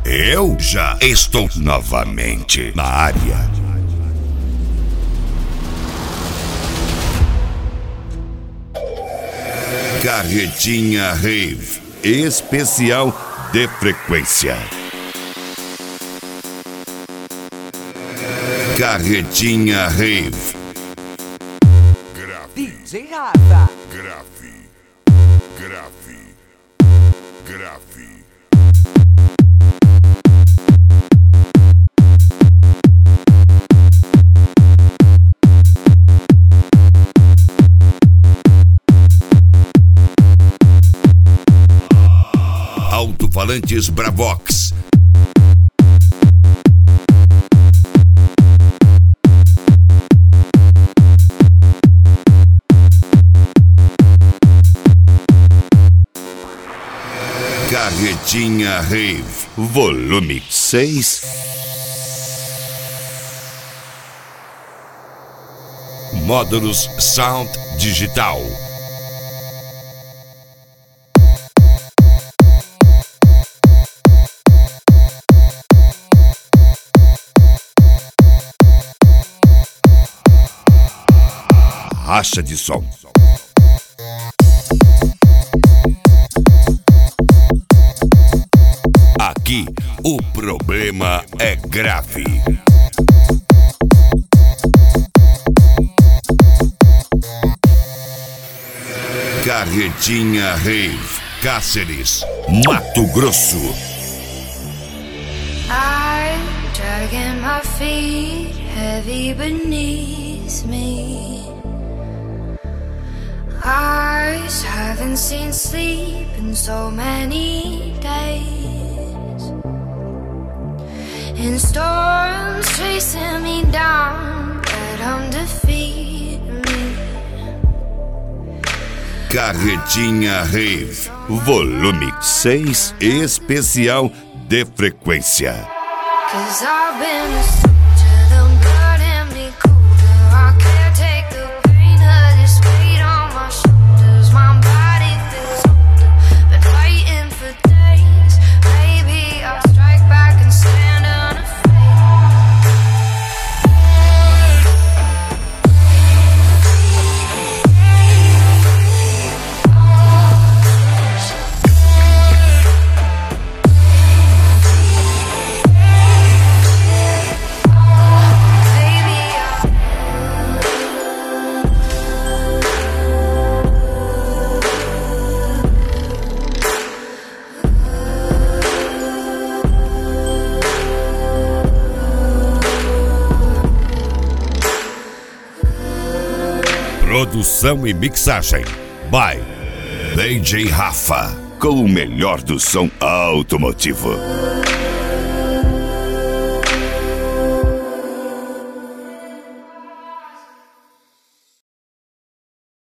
Eu já estou novamente na área. Carretinha Rave, especial de frequência. Carretinha Rave. DJ Rafa. Grave. Alto-falantes Bravox. Carretinha Rave, volume 6. Módulos Sound Digital. Racha de som. Aqui o problema é grave. Carretinha Rave, Cáceres, Mato Grosso. I'm dragging my feet heavy beneath me. Eyes haven't seen sleep in so many days. In storms chasing me down, but I'm defeating me. Carretinha Rave, volume 6, especial de frequência. 'Cause I've been to the blood and me colder. I can't take the pain of this weight on my shoulders. My body feels older, been fighting for days. Maybe I'll strike back and stand unafraid. Produção e mixagem by DJ Rafa, com o melhor do som automotivo.